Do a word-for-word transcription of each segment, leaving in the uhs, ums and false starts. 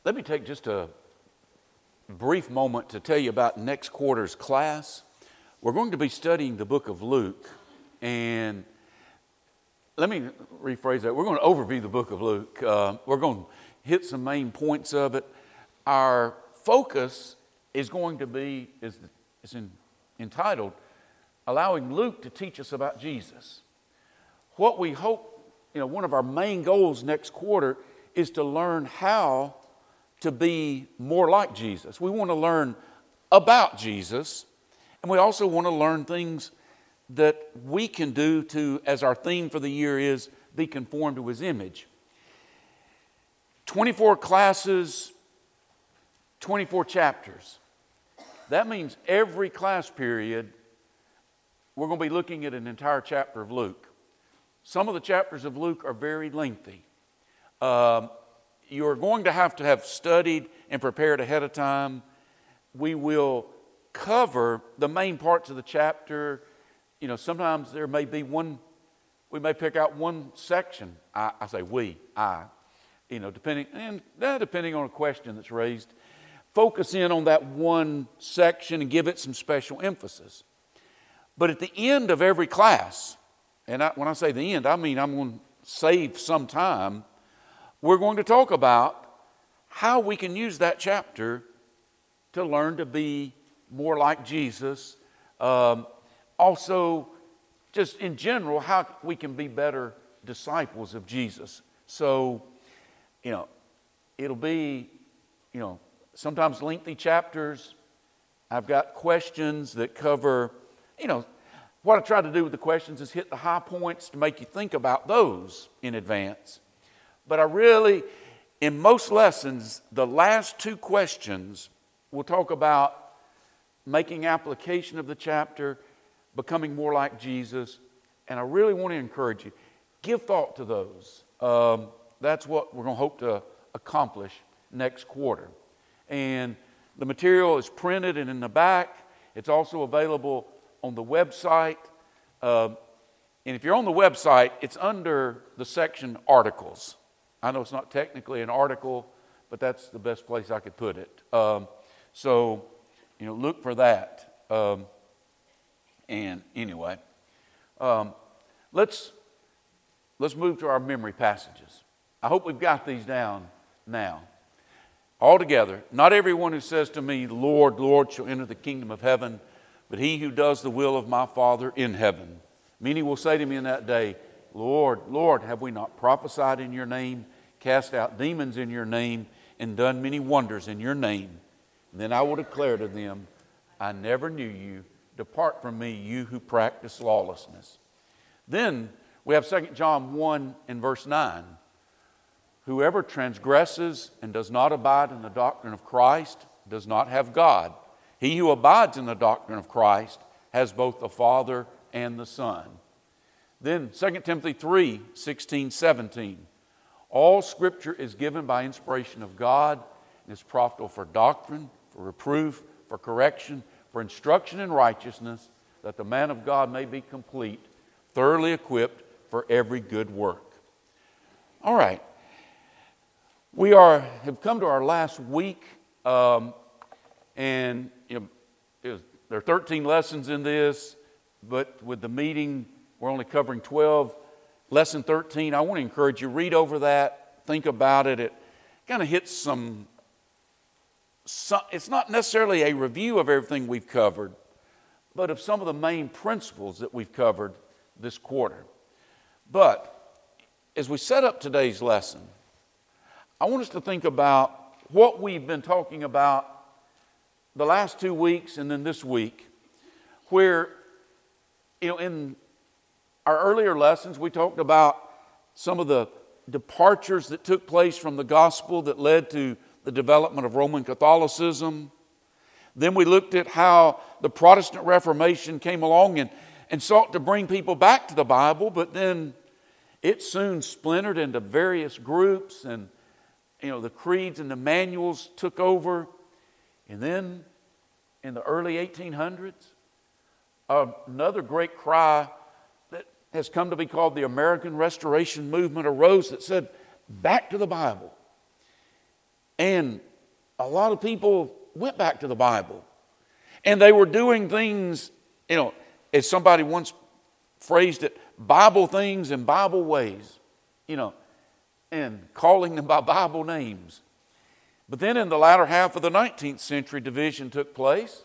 Let me take just a brief moment to tell you about next quarter's class. We're going to be studying the book of Luke, and let me rephrase that. We're going to overview the book of Luke. Uh, we're going to hit some main points of it. Our focus is going to be, is, is in, entitled, Allowing Luke to Teach Us About Jesus. What we hope, you know, one of our main goals next quarter is to learn how to be more like Jesus. We want to learn about Jesus, and we also want to learn things that we can do to, as our theme for the year is, be conformed to His image. twenty-four classes, twenty-four chapters. That means every class period, we're going to be looking at an entire chapter of Luke. Some of the chapters of Luke are very lengthy. Um, You're going to have to have studied and prepared ahead of time. We will cover the main parts of the chapter. You know, sometimes there may be one, we may pick out one section. I, I say we, I, you know, depending, and uh, depending on a question that's raised. Focus in on that one section and give it some special emphasis. But at the end of every class, and I, when I say the end, I mean I'm going to save some time, we're going to talk about how we can use that chapter to learn to be more like Jesus. Um, also, just in general, how we can be better disciples of Jesus. So, you know, it'll be, you know, sometimes lengthy chapters. I've got questions that cover, you know, what I try to do with the questions is hit the high points to make you think about those in advance. But I really, in most lessons, the last two questions will talk about making application of the chapter, becoming more like Jesus. And I really want to encourage you, give thought to those. Um, that's what we're going to hope to accomplish next quarter. And the material is printed and in the back. It's also available on the website. Uh, and if you're on the website, it's under the section Articles. I know it's not technically an article, but that's the best place I could put it. Um, so, you know, look for that. Um, and anyway, um, let's let's move to our memory passages. I hope we've got these down now. All together, not everyone who says to me, Lord, Lord, shall enter the kingdom of heaven, but he who does the will of my Father in heaven. Many will say to me in that day, Lord, Lord, have we not prophesied in your name, cast out demons in your name, and done many wonders in your name? And then I will declare to them, I never knew you. Depart from me, you who practice lawlessness. Then we have Second John one and verse nine. Whoever transgresses and does not abide in the doctrine of Christ does not have God. He who abides in the doctrine of Christ has both the Father and the Son. Then Second Timothy three, sixteen, seventeen. All Scripture is given by inspiration of God and is profitable for doctrine, for reproof, for correction, for instruction in righteousness, that the man of God may be complete, thoroughly equipped for every good work. All right. We are have come to our last week, um, and you know, it was, there are thirteen lessons in this, but with the meeting, we're only covering twelve. Lesson thirteen, I want to encourage you, read over that, think about it. It kind of hits some, some, it's not necessarily a review of everything we've covered, but of some of the main principles that we've covered this quarter. But as we set up today's lesson, I want us to think about what we've been talking about the last two weeks and then this week, where, you know, in our earlier lessons, we talked about some of the departures that took place from the gospel that led to the development of Roman Catholicism. Then we looked at how the Protestant Reformation came along and, and sought to bring people back to the Bible, but then it soon splintered into various groups, and you know, the creeds and the manuals took over. And then in the early eighteen hundreds, another great cry that has come to be called the American Restoration Movement arose that said, back to the Bible. And a lot of people went back to the Bible. And they were doing things, you know, as somebody once phrased it, Bible things in Bible ways, you know, and calling them by Bible names. But then in the latter half of the nineteenth century, division took place.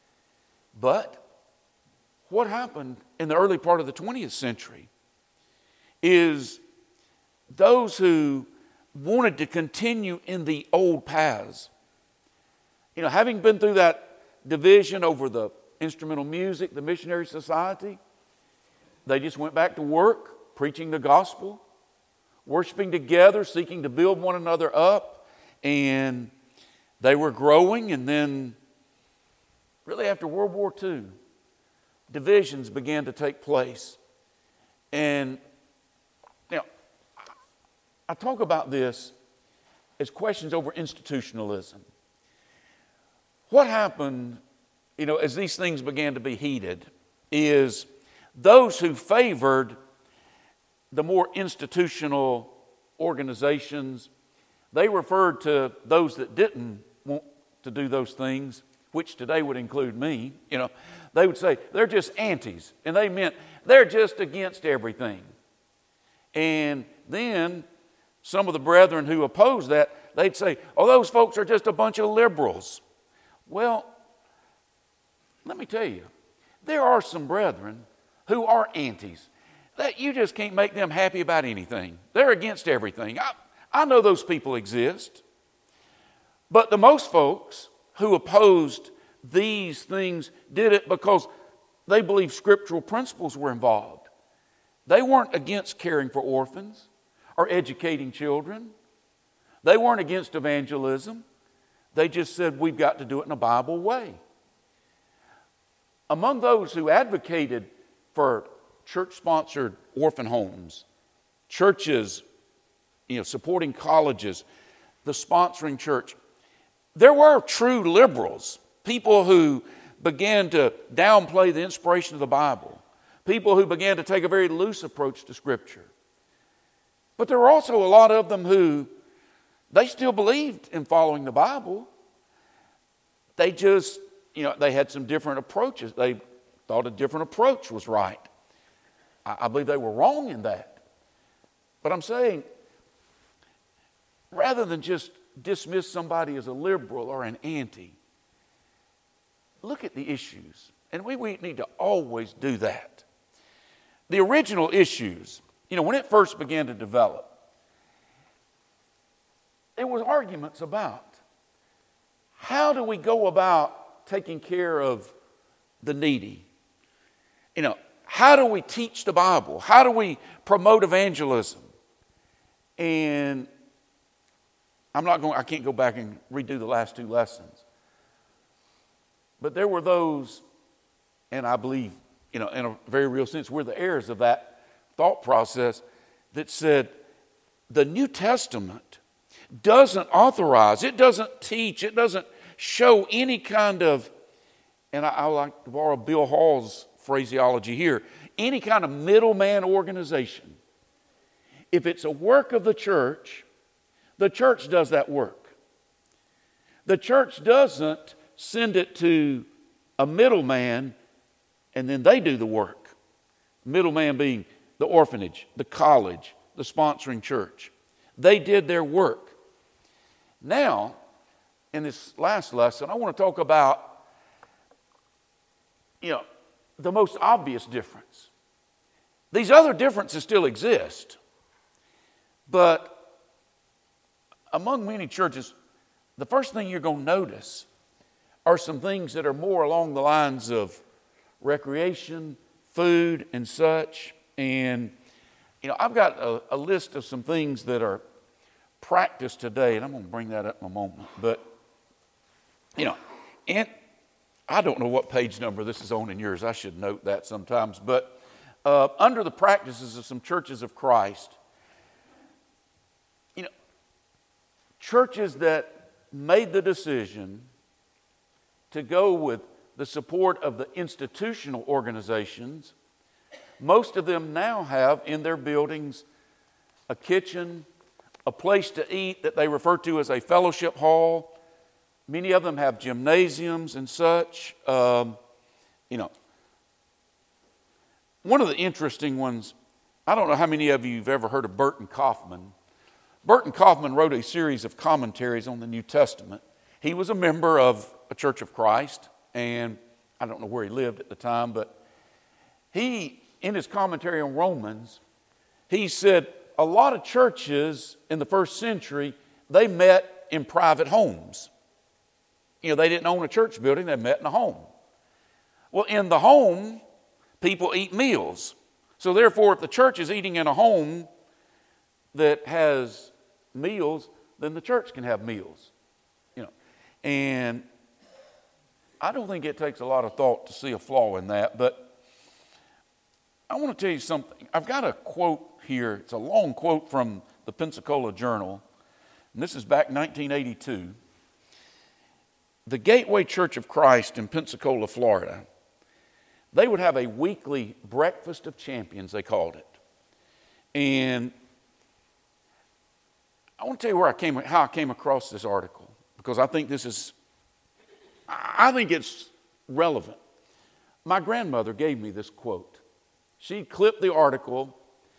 But what happened in the early part of the twentieth century is those who wanted to continue in the old paths, you know, having been through that division over the instrumental music, the missionary society, they just went back to work, preaching the gospel, worshiping together, seeking to build one another up, and they were growing. And then really after World War Two, divisions began to take place. And now, I talk about this as questions over institutionalism. What happened, you know, as these things began to be heated is those who favored the more institutional organizations, they referred to those that didn't want to do those things, which today would include me, you know, they would say they're just antis, and they meant they're just against everything. And then some of the brethren who opposed that, they'd say, oh, those folks are just a bunch of liberals. Well, let me tell you, there are some brethren who are antis that you just can't make them happy about anything. They're against everything. I, I know those people exist. But the most folks who opposed these things did it because they believed scriptural principles were involved. They weren't against caring for orphans or educating children. They weren't against evangelism. They just said we've got to do it in a Bible way. Among those who advocated for church-sponsored orphan homes, churches, you know, supporting colleges, the sponsoring church, there were true liberals, people who began to downplay the inspiration of the Bible, people who began to take a very loose approach to Scripture. But there were also a lot of them who, they still believed in following the Bible. They just, you know, they had some different approaches. They thought a different approach was right. I, I believe they were wrong in that. But I'm saying, rather than just dismiss somebody as a liberal or an anti, look at the issues. And we, we need to always do that. The original issues, you know, when it first began to develop, there was arguments about how do we go about taking care of the needy? You know, how do we teach the Bible? How do we promote evangelism? And I'm not going, I can't go back and redo the last two lessons. But there were those, and I believe, you know, in a very real sense, we're the heirs of that thought process that said the New Testament doesn't authorize, it doesn't teach, it doesn't show any kind of, and I, I like to borrow Bill Hall's phraseology here, any kind of middleman organization. If it's a work of the church, the church does that work. The church doesn't send it to a middleman and then they do the work. Middleman being the orphanage, the college, the sponsoring church. They did their work. Now, in this last lesson, I want to talk about, you know, the most obvious difference. These other differences still exist, but among many churches, the first thing you're going to notice are some things that are more along the lines of recreation, food, and such. And, you know, I've got a, a list of some things that are practiced today, and I'm going to bring that up in a moment. But, you know, and I don't know what page number this is on in yours. I should note that sometimes. But uh, under the practices of some churches of Christ, you know, churches that made the decision to go with the support of the institutional organizations, most of them now have in their buildings a kitchen, a place to eat that they refer to as a fellowship hall. Many of them have gymnasiums and such. Um, you know, one of the interesting ones, I don't know how many of you have ever heard of Burton Kaufman. Burton Kaufman wrote a series of commentaries on the New Testament. He was a member of a Church of Christ, and I don't know where he lived at the time, but he, in his commentary on Romans, he said a lot of churches in the first century, they met in private homes. You know, they didn't own a church building, they met in a home. Well, in the home, people eat meals. So therefore, if the church is eating in a home that has meals, then the church can have meals. You know, and I don't think it takes a lot of thought to see a flaw in that, but I want to tell you something. I've got a quote here. It's a long quote from the Pensacola Journal, and this is back nineteen eighty-two. The Gateway Church of Christ in Pensacola, Florida, they would have a weekly breakfast of champions, they called it. And I want to tell you where I came, how I came across this article, because I think this is, I think it's relevant. My grandmother gave me this quote. She clipped the article.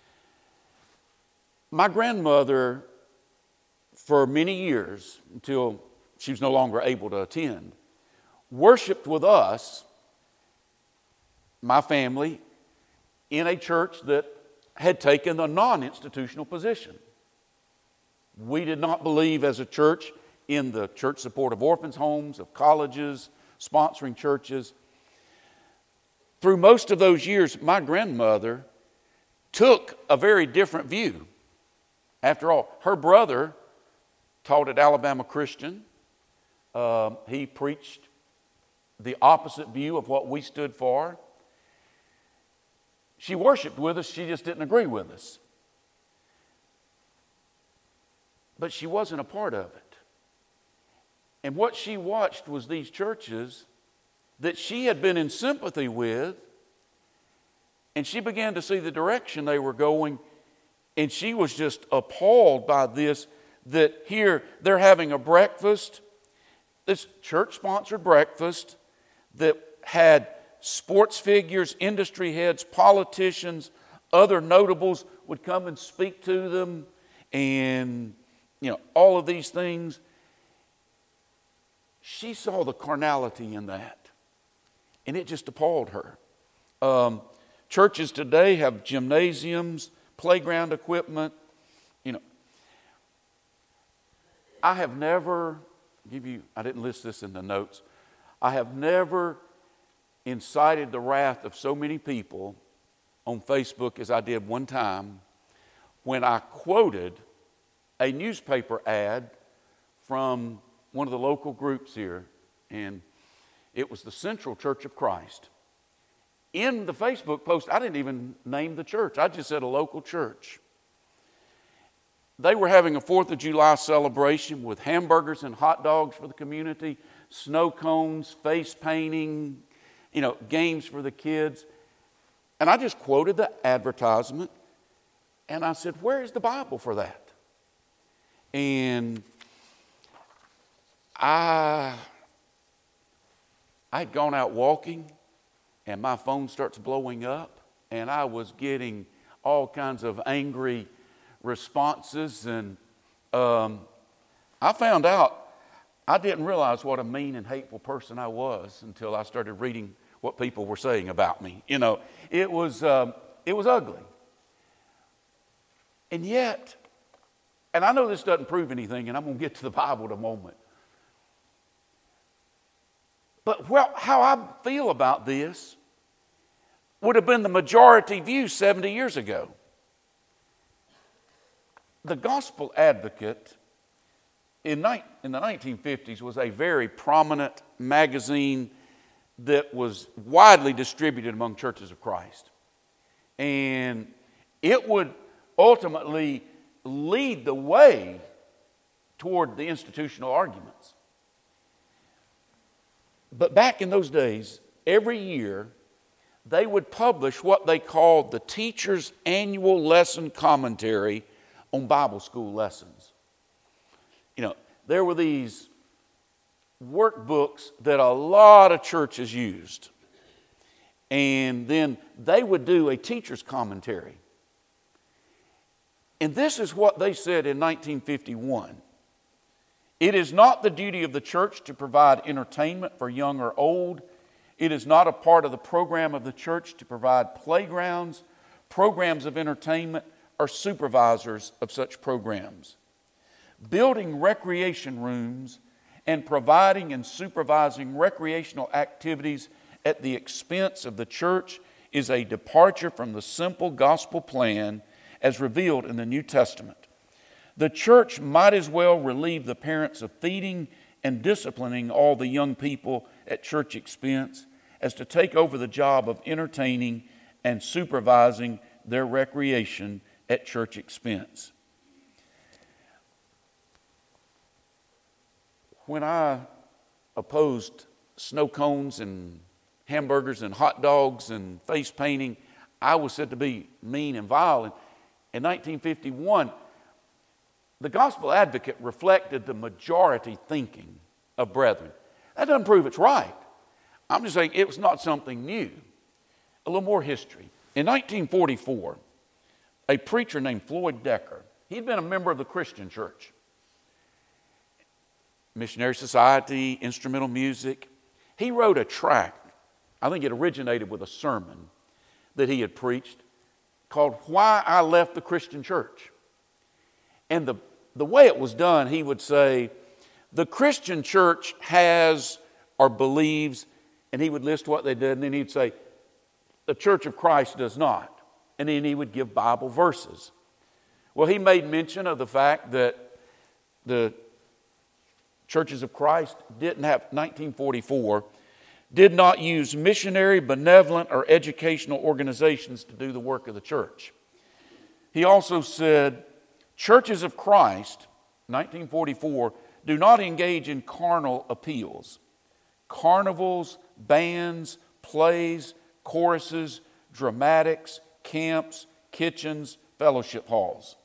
My grandmother, for many years, until she was no longer able to attend, worshiped with us, my family, in a church that had taken a non-institutional position. We did not believe as a church in the church support of orphans' homes, of colleges, sponsoring churches. Through most of those years, my grandmother took a very different view. After all, her brother taught at Alabama Christian. Um, he preached the opposite view of what we stood for. She worshiped with us, she just didn't agree with us. But she wasn't a part of it. And what she watched was these churches that she had been in sympathy with, and she began to see the direction they were going, and she was just appalled by this, that here they're having a breakfast, this church-sponsored breakfast that had sports figures, industry heads, politicians, other notables would come and speak to them, and you know, all of these things. She saw the carnality in that, and it just appalled her. Um, churches today have gymnasiums, playground equipment. You know, I have never, give you, I didn't list this in the notes, I have never incited the wrath of so many people on Facebook as I did one time when I quoted a newspaper ad from one of the local groups here, and it was the Central Church of Christ. In the Facebook post, I didn't even name the church. I just said a local church. They were having a fourth of July celebration with hamburgers and hot dogs for the community, snow cones, face painting, you know, games for the kids. And I just quoted the advertisement, and I said, where is the Bible for that? And I, I had gone out walking, and my phone starts blowing up, and I was getting all kinds of angry responses, and um, I found out I didn't realize what a mean and hateful person I was until I started reading what people were saying about me. You know, it was um, it was ugly. And yet, and I know this doesn't prove anything, and I'm going to get to the Bible in a moment. But well, how I feel about this would have been the majority view seventy years ago. The Gospel Advocate in, ni- in the nineteen fifties was a very prominent magazine that was widely distributed among churches of Christ. And it would ultimately lead the way toward the institutional arguments. But back in those days, every year, they would publish what they called the Teacher's Annual Lesson Commentary on Bible School Lessons. You know, there were these workbooks that a lot of churches used. And then they would do a teacher's commentary. And this is what they said in nineteen fifty-one. It is not the duty of the church to provide entertainment for young or old. It is not a part of the program of the church to provide playgrounds, programs of entertainment, or supervisors of such programs. Building recreation rooms and providing and supervising recreational activities at the expense of the church is a departure from the simple gospel plan as revealed in the New Testament. The church might as well relieve the parents of feeding and disciplining all the young people at church expense as to take over the job of entertaining and supervising their recreation at church expense. When I opposed snow cones and hamburgers and hot dogs and face painting, I was said to be mean and vile. And in nineteen fifty-one, the Gospel Advocate reflected the majority thinking of brethren. That doesn't prove it's right. I'm just saying it was not something new. A little more history. In nineteen forty-four, a preacher named Floyd Decker, he'd been a member of the Christian church. Missionary Society, instrumental music. He wrote a tract, I think it originated with a sermon that he had preached, called Why I Left the Christian Church. And the, the way it was done, he would say, the Christian church has or believes, and he would list what they did, and then he'd say, the Church of Christ does not. And then he would give Bible verses. Well, he made mention of the fact that the Churches of Christ didn't have, nineteen forty-four, did not use missionary, benevolent, or educational organizations to do the work of the church. He also said, Churches of Christ, nineteen forty-four, do not engage in carnal appeals. Carnivals, bands, plays, choruses, dramatics, camps, kitchens, fellowship halls.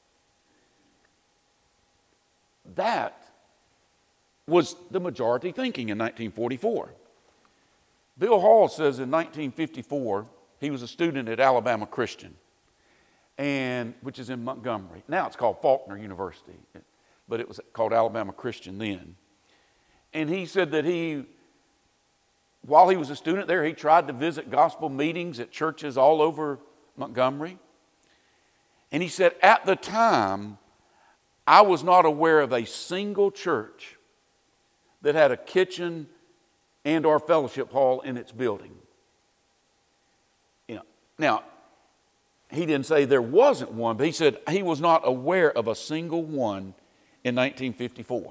That was the majority thinking in nineteen forty-four. Bill Hall says in nineteen fifty-four, he was a student at Alabama Christian, and which is in Montgomery. Now it's called Faulkner University, but it was called Alabama Christian then. And he said that he, while he was a student there, he tried to visit gospel meetings at churches all over Montgomery. And he said, at the time, I was not aware of a single church that had a kitchen and or fellowship hall in its building. You know, now, he didn't say there wasn't one, but he said he was not aware of a single one in nineteen fifty-four.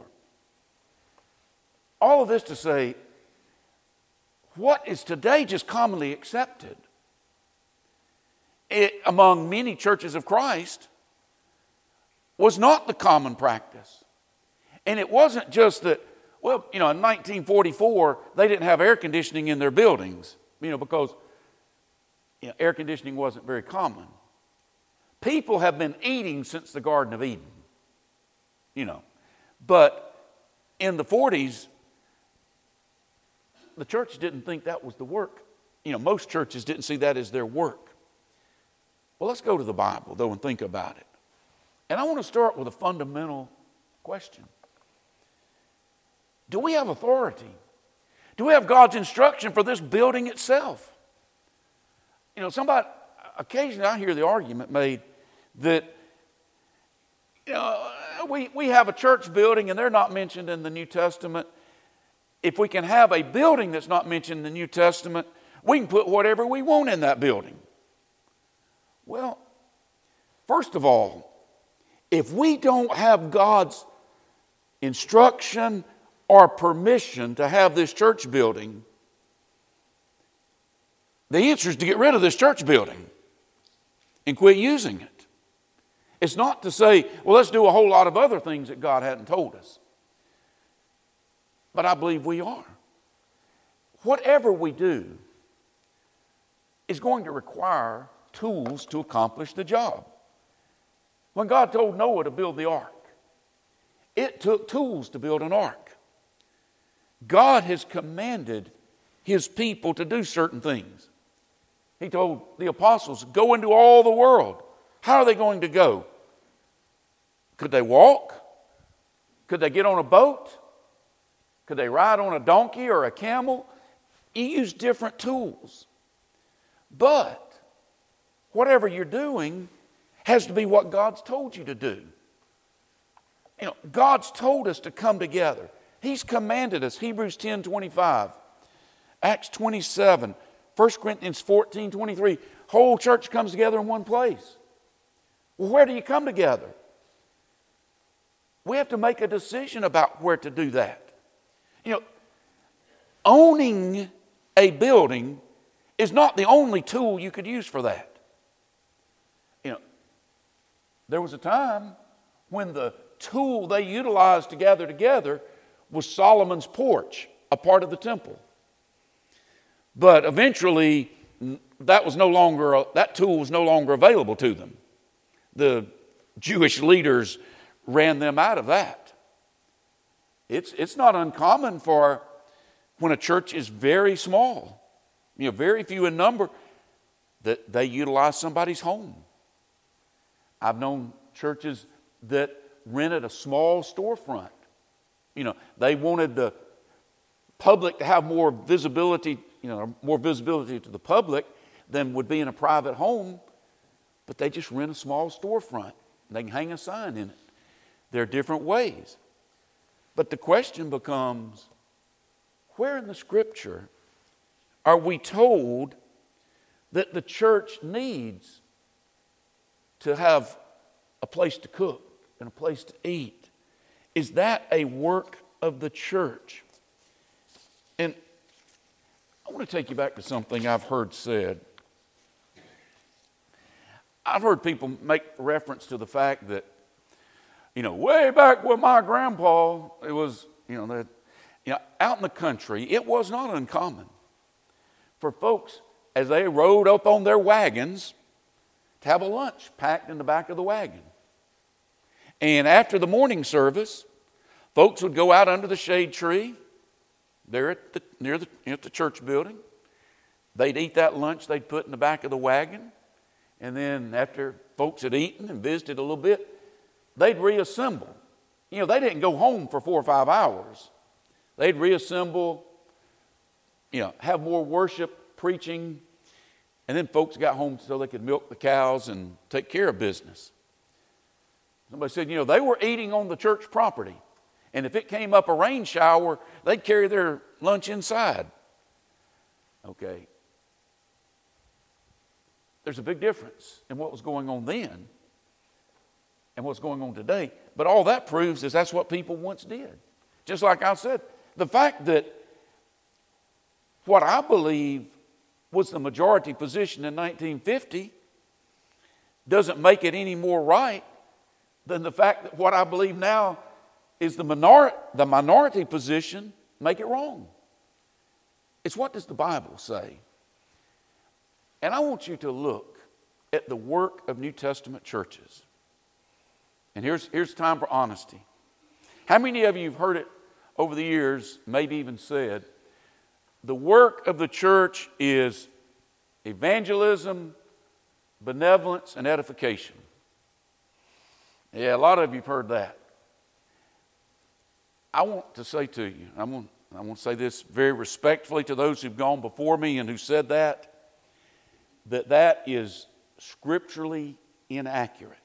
All of this to say, what is today just commonly accepted it, among many churches of Christ was not the common practice. And it wasn't just that, well, you know, in nineteen forty-four, they didn't have air conditioning in their buildings, you know, because you know, air conditioning wasn't very common. People have been eating since the Garden of Eden, you know. But in the forties, the church didn't think that was the work. You know, most churches didn't see that as their work. Well, let's go to the Bible, though, and think about it. And I want to start with a fundamental question. Do we have authority? Do we have God's instruction for this building itself? You know, somebody, occasionally I hear the argument made that, you know, we, we have a church building and they're not mentioned in the New Testament. If we can have a building that's not mentioned in the New Testament, we can put whatever we want in that building. Well, first of all, if we don't have God's instruction or permission to have this church building, the answer is to get rid of this church building and quit using it. It's not to say, well, let's do a whole lot of other things that God hadn't told us. But I believe we are. Whatever we do is going to require tools to accomplish the job. When God told Noah to build the ark, It took tools to build an ark. God has commanded His people to do certain things. He told the apostles, go into all the world. How are they going to go? Could they walk? Could they get on a boat? Could they ride on a donkey or a camel? You use different tools. But whatever you're doing has to be what God's told you to do. You know, God's told us to come together. He's commanded us. Hebrews ten twenty-five, Acts twenty-seven, First Corinthians fourteen twenty-three. Whole church comes together in one place. Well, where do you come together? We have to make a decision about where to do that. You know, owning a building is not the only tool you could use for that. You know, there was a time when the tool they utilized to gather together was Solomon's porch, a part of the temple. But eventually, that was no longer that tool was no longer available to them. The Jewish leaders ran them out of that. It's it's not uncommon for when a church is very small, you know, very few in number, that they utilize somebody's home. I've known churches that rented a small storefront. You know, they wanted the public to have more visibility, you know, more visibility to the public than would be in a private home, but they just rent a small storefront. They can hang a sign in it. There are different ways. But the question becomes, where in the Scripture are we told that the church needs to have a place to cook and a place to eat? Is that a work of the church? And I want to take you back to something I've heard said. I've heard people make reference to the fact that, you know, way back with my grandpa, it was, you know, that, you know, out in the country, it was not uncommon for folks, as they rode up on their wagons, to have a lunch packed in the back of the wagon. And after the morning service, folks would go out under the shade tree there at the, near the, at the church building. They'd eat that lunch they'd put in the back of the wagon. And then after folks had eaten and visited a little bit, they'd reassemble. You know, they didn't go home for four or five hours. They'd reassemble, you know, have more worship, preaching, and then folks got home so they could milk the cows and take care of business. Somebody said, you know, they were eating on the church property. And if it came up a rain shower, they'd carry their lunch inside. Okay. There's a big difference in what was going on then and what's going on today. But all that proves is that's what people once did. Just like I said, the fact that what I believe was the majority position in nineteen fifty doesn't make it any more right than the fact that what I believe now is the minor- the minority position make it wrong. It's what does the Bible say? And I want you to look at the work of New Testament churches. And here's, here's time for honesty. How many of you have heard it over the years, maybe even said, the work of the church is evangelism, benevolence, and edification? Yeah, a lot of you have heard that. I want to say to you, I want, I want to say this very respectfully to those who've gone before me and who said that, that that is scripturally inaccurate.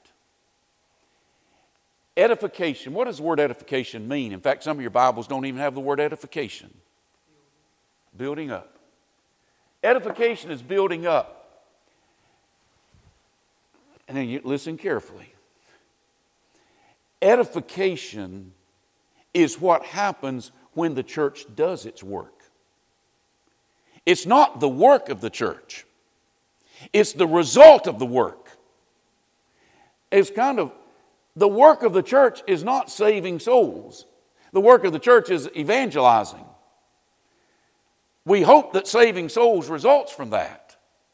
Edification, what does the word edification mean? In fact, some of your Bibles don't even have the word edification. Building up. Edification is building up. And then you listen carefully. Edification is what happens when the church does its work. It's not the work of the church. It's the result of the work. It's kind of, the work of the church is not saving souls. The work of the church is evangelizing. We hope that saving souls results from that.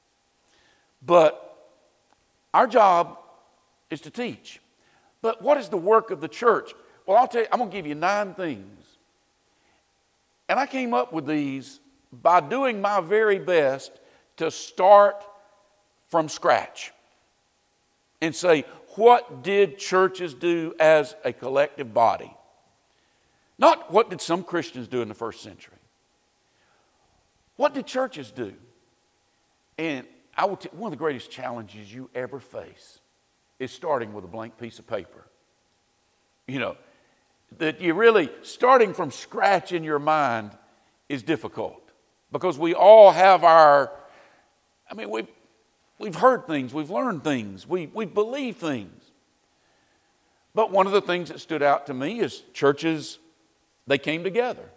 But our job is to teach. But what is the work of the church? Well, I'll tell you, I'm going to give you nine things. And I came up with these by doing my very best to start from scratch and say, what did churches do as a collective body? Not what did some Christians do in the first century. What did churches do? And I will tell you, one of the greatest challenges you ever face is starting with a blank piece of paper. You know, that you really, starting from scratch in your mind is difficult. Because we all have our, I mean, we've, we've heard things, we've learned things, we, we believe things. But one of the things that stood out to me is churches, they came together.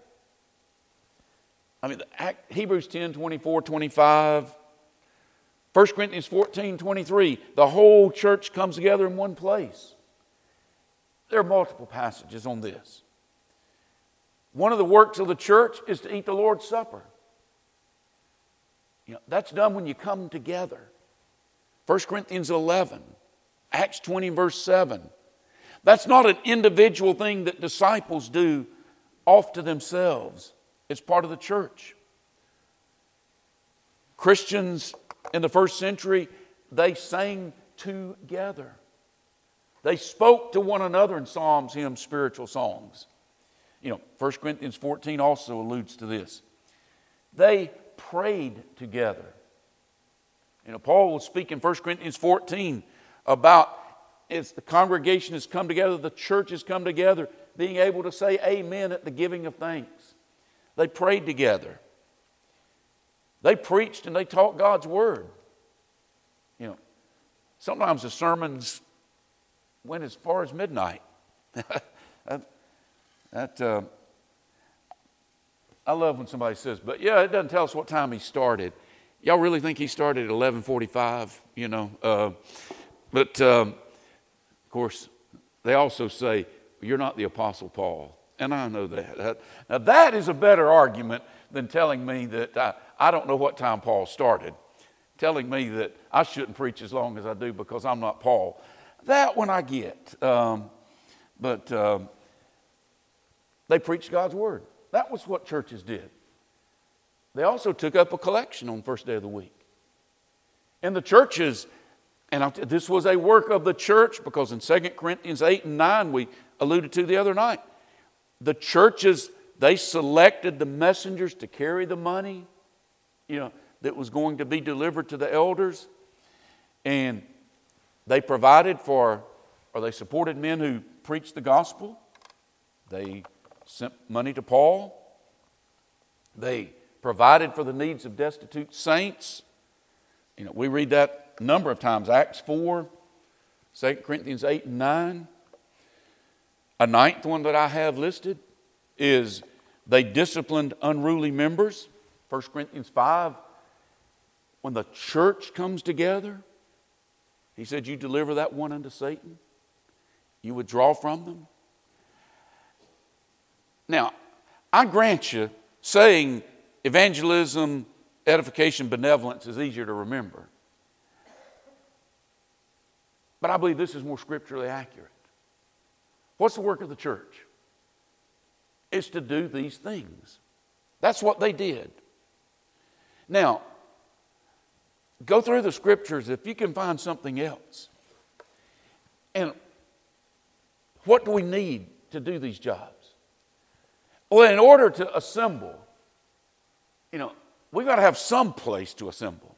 I mean, Hebrews ten, twenty-four, twenty-five, First Corinthians fourteen, twenty-three, the whole church comes together in one place. There are multiple passages on this. One of the works of the church is to eat the Lord's Supper. You know, that's done when you come together. First Corinthians eleven, Acts twenty, verse seven. That's not an individual thing that disciples do off to themselves. It's part of the church. Christians in the first century, they sang together. They spoke to one another in psalms, hymns, spiritual songs. You know, First Corinthians fourteen also alludes to this. They prayed together. You know, Paul will speak in First Corinthians fourteen about as the congregation has come together, the church has come together, being able to say amen at the giving of thanks. They prayed together. They preached and they taught God's word. You know, sometimes the sermons went as far as midnight. that, that uh, I love when somebody says, but yeah, it doesn't tell us what time he started. Y'all really think he started at eleven forty-five? You know, uh, but um, of course, they also say, you're not the Apostle Paul. And I know that. that. Now that is a better argument than telling me that I, I don't know what time Paul started. Telling me that I shouldn't preach as long as I do because I'm not Paul. That one I get. Um, but um, they preached God's word. That was what churches did. They also took up a collection on the first day of the week. And the churches, and I'll t- this was a work of the church because in Second Corinthians eight and nine we alluded to the other night. The churches, they selected the messengers to carry the money, you know, that was going to be delivered to the elders. And they provided for, or they supported men who preached the gospel. They sent money to Paul. They provided for the needs of destitute saints. You know, we read that a number of times. Acts four, Second Corinthians eight and nine. A ninth one that I have listed is they disciplined unruly members. First Corinthians five, when the church comes together, he said, you deliver that one unto Satan. You withdraw from them. Now, I grant you, saying evangelism, edification, benevolence is easier to remember. But I believe this is more scripturally accurate. What's the work of the church? It's to do these things. That's what they did. Now, go through the scriptures if you can find something else. And what do we need to do these jobs? Well, in order to assemble, you know, we've got to have some place to assemble.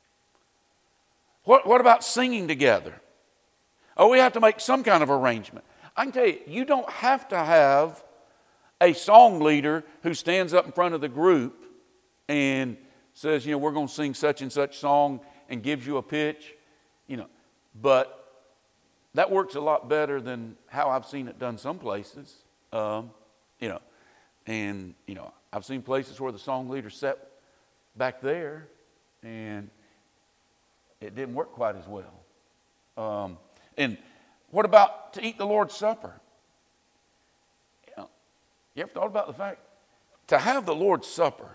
What, what about singing together? Oh, we have to make some kind of arrangement. I can tell you, you don't have to have a song leader who stands up in front of the group and says, you know, we're going to sing such and such song and gives you a pitch, you know. But that works a lot better than how I've seen it done some places, um, you know. And, you know, I've seen places where the song leader sat back there and it didn't work quite as well. Um, and what about to eat the Lord's Supper? You know, you ever thought about the fact, to have the Lord's Supper,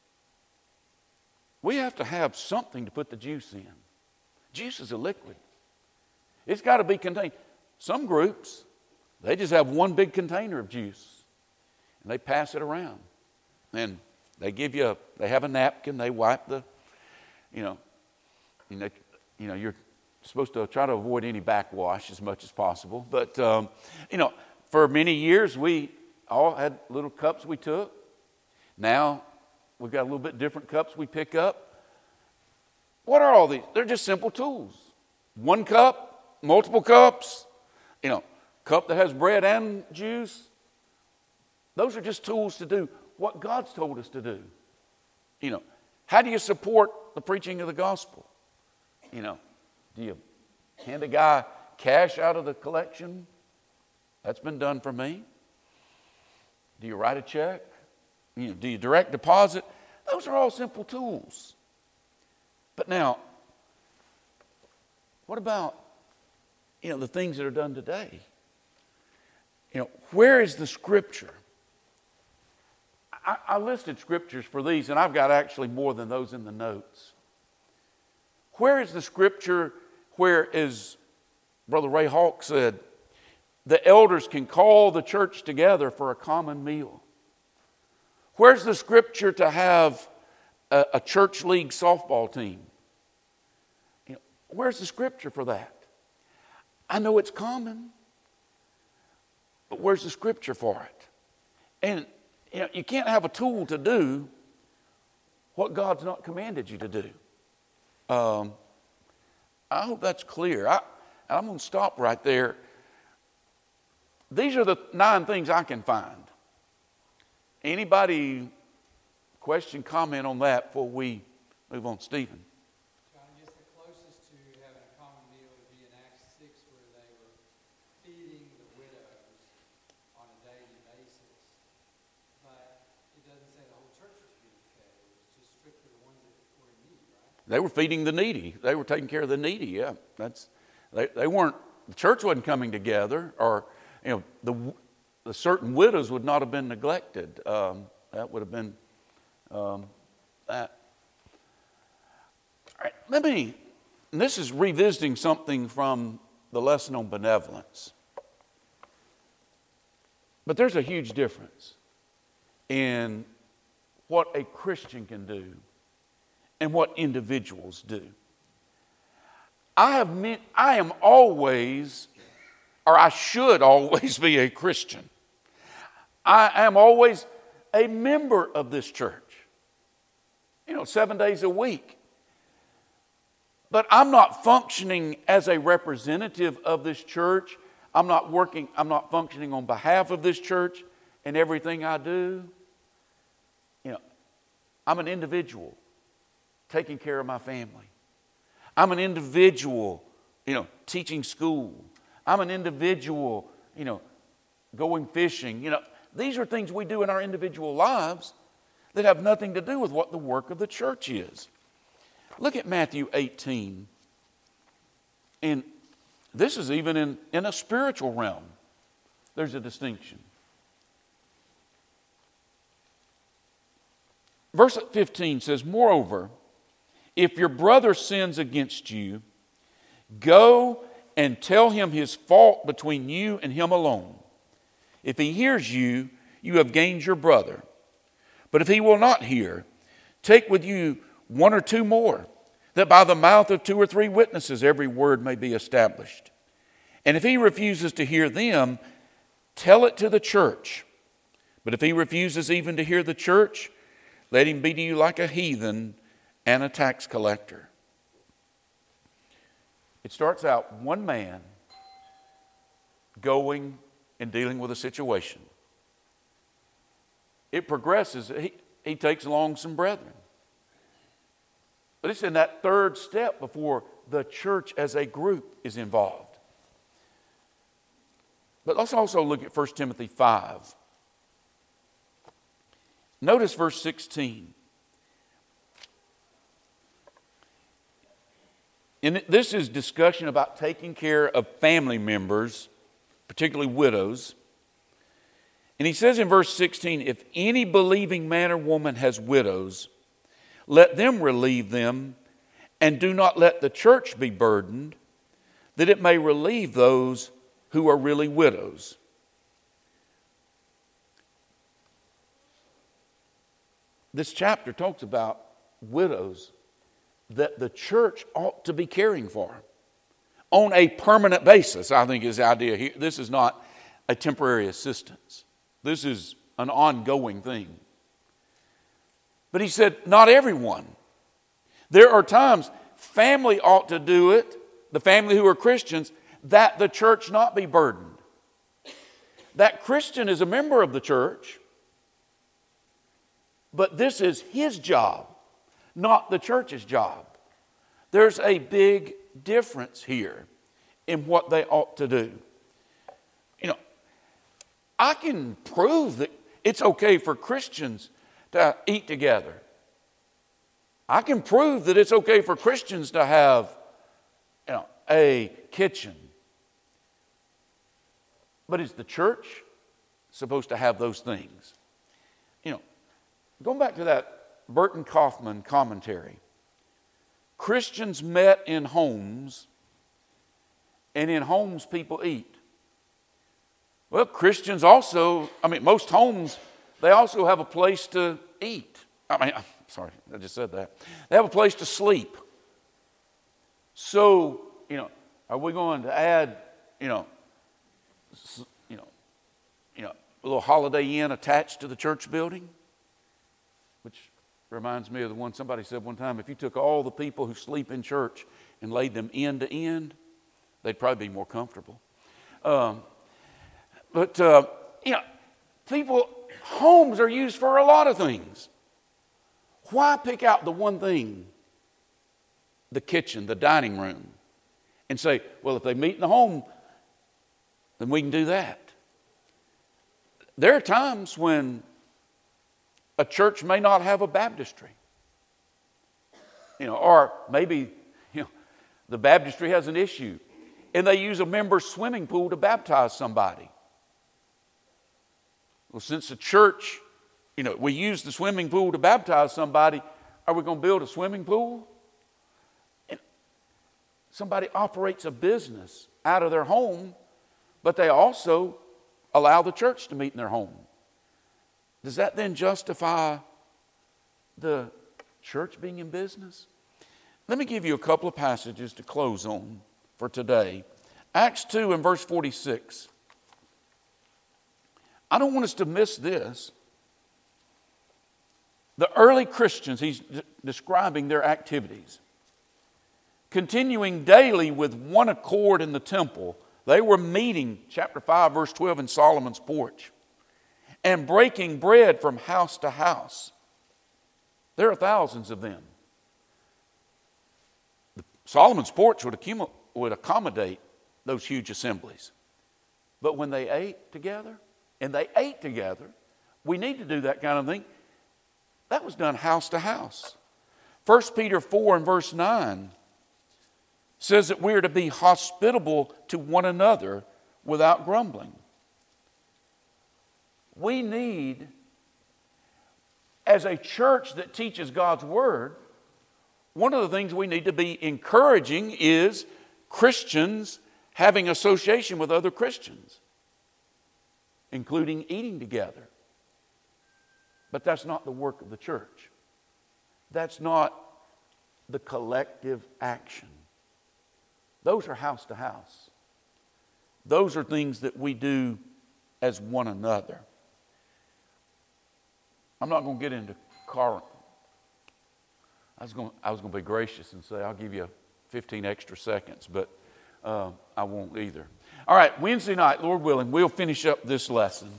we have to have something to put the juice in. Juice is a liquid. It's got to be contained. Some groups, They just have one big container of juice, and they pass it around. And they give you, a, they have a napkin, they wipe the, you know, you know, you know you're supposed to try to avoid any backwash as much as possible. But, um, you know, for many years, we all had little cups we took. Now, we've got a little bit different cups we pick up. What are all these? They're just simple tools. One cup, multiple cups, you know, cup that has bread and juice. Those are just tools to do what God's told us to do. You know, how do you support the preaching of the gospel? You know, do you hand a guy cash out of the collection? That's been done for me. Do you write a check? You know, do you direct deposit? Those are all simple tools. But now, what about, you know, the things that are done today? You know, where is the scripture? I, I listed scriptures for these, and I've got actually more than those in the notes. Where is the scripture where, as Brother Ray Hawk said, the elders can call the church together for a common meal? Where's the scripture to have a, a church league softball team? You know, where's the scripture for that? I know it's common, but where's the scripture for it? And you know, you can't have a tool to do what God's not commanded you to do. Um, I hope that's clear. I, I'm going to stop right there. These are the nine things I can find. Anybody question, comment on that before we move on? Stephen. John, I guess the closest to having a common meal would be in Acts six, where they were feeding the widows on a daily basis. But it doesn't say the whole church was being fed. It was just strictly the ones that were in need, right? They were feeding the needy. They were taking care of the needy, yeah. That's they, they weren't, the church wasn't coming together, or, you know, the The certain widows would not have been neglected. Um, that would have been um, that. All right, let me, and this is revisiting something from the lesson on benevolence. But there's a huge difference in what a Christian can do and what individuals do. I have meant, I am always, or I should always be a Christian. I am always a member of this church. You know, seven days a week. But I'm not functioning as a representative of this church. I'm not working, I'm not functioning on behalf of this church in everything I do. You know, I'm an individual taking care of my family. I'm an individual, you know, teaching school. I'm an individual, you know, going fishing. You know, these are things we do in our individual lives that have nothing to do with what the work of the church is. Look at Matthew eighteen. And this is even in, in a spiritual realm. There's a distinction. Verse fifteen says, "Moreover, if your brother sins against you, go and tell him his fault between you and him alone. If he hears you, you have gained your brother. But if he will not hear, take with you one or two more, that by the mouth of two or three witnesses every word may be established. And if he refuses to hear them, tell it to the church. But if he refuses even to hear the church, let him be to you like a heathen and a tax collector." It starts out one man going and dealing with a situation. It progresses. He, he takes along some brethren. But it's in that third step before the church as a group is involved. But let's also look at First Timothy five. Notice verse sixteen. And this is discussion about taking care of family members, particularly widows. And he says in verse sixteen, "If any believing man or woman has widows, let them relieve them, and do not let the church be burdened, that it may relieve those who are really widows." this chapter talks about widows that the church ought to be caring for on a permanent basis, I think is the idea here. This is not a temporary assistance. This is an ongoing thing. But he said, not everyone. There are times family ought to do it, the family who are Christians, that the church not be burdened. That Christian is a member of the church, but this is his job, not the church's job. There's a big difference here in what they ought to do. You know, I can prove that it's okay for Christians to eat together. I can prove that it's okay for Christians to have, you know, a kitchen. But is the church supposed to have those things? You know, going back to that Burton Kaufman commentary, Christians met in homes, and in homes people eat. Well, Christians also, I mean, most homes, they also have a place to eat. I mean, I'm sorry, I just said that. They have a place to sleep. So, you know, are we going to add, you know, you know, you know, a little Holiday Inn attached to the church building? Which reminds me of the one somebody said one time, if you took all the people who sleep in church and laid them end to end, they'd probably be more comfortable. Um, but, uh, you know, people, homes are used for a lot of things. Why pick out the one thing, the kitchen, the dining room, and say, well, if they meet in the home, then we can do that? There are times when a church may not have a baptistry. You know, or maybe, you know, the baptistry has an issue and they use a member's swimming pool to baptize somebody. Well, since the church, you know, we use the swimming pool to baptize somebody, are we going to build a swimming pool? And somebody operates a business out of their home, but they also allow the church to meet in their home. Does that then justify the church being in business? Let me give you a couple of passages to close on for today. Acts two and verse forty-six. I don't want us to miss this. The early Christians, he's d- describing their activities. Continuing daily with one accord in the temple, they were meeting, chapter five, verse twelve, in Solomon's porch, and breaking bread from house to house. There are thousands of them. Solomon's porch would, accumul- would accommodate those huge assemblies. But when they ate together, and they ate together, we need to do that kind of thing. That was done house to house. First Peter four and verse nine says that we are to be hospitable to one another without grumbling. We need, as a church that teaches God's Word, one of the things we need to be encouraging is Christians having association with other Christians, including eating together. But that's not the work of the church. That's not the collective action. Those are house to house. Those are things that we do as one another. I'm not going to get into car. I was going. I was going to be gracious and say I'll give you fifteen extra seconds, but uh, I won't either. All right, Wednesday night, Lord willing, we'll finish up this lesson.